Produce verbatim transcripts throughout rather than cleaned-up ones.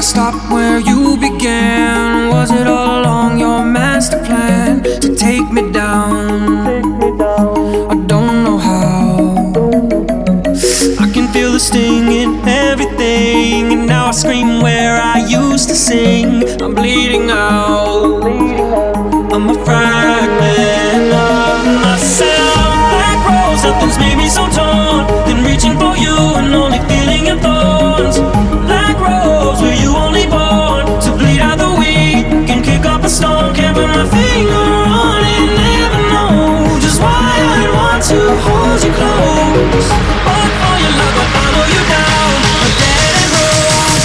stop where you began? Was it all along your master plan to take me down? I don't know how. I can feel the sting in everything, and now I scream where I used to sing. I'm bleeding out. I'm a fragment of myself. Black rose, nothing's made me so torn. Then reaching for you and only feeling your thorns. Black rose, were you only born to bleed out the weak and kick up a storm? Can't put my finger on it, never know just why I want to hold you close. But for your love, I'll follow you down a dead end road.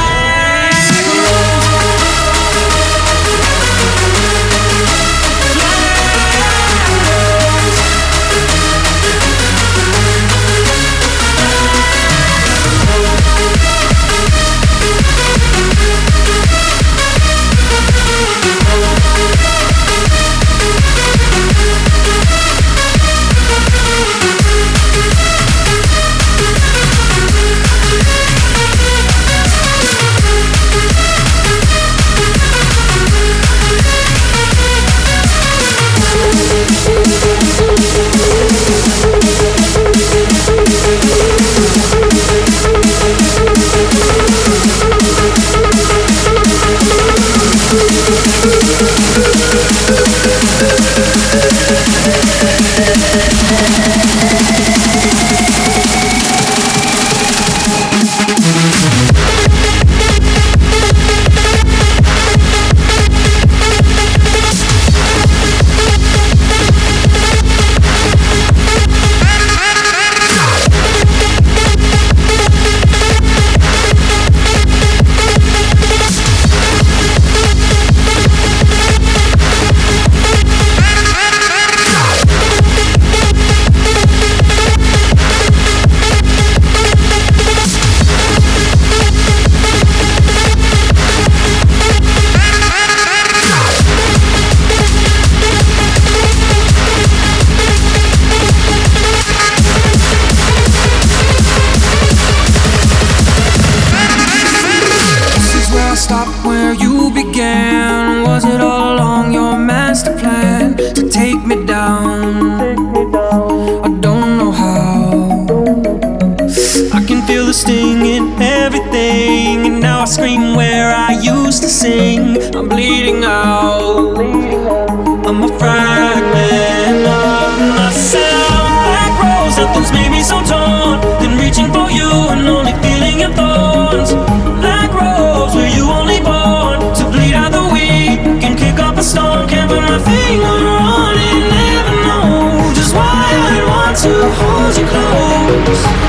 Stop where you began. Was it all along your master plan to take me down? I don't know how. I can feel the sting in everything, and now I scream where I used to sing. I'm bleeding out. I'm a fragment of myself. Black rose, nothing's made me so torn. Then reaching for you and only feeling your thorns. Black rose, were you only born to bleed out the weak and kick up a storm? Can't put my finger on it, never know just why I want to hold you close.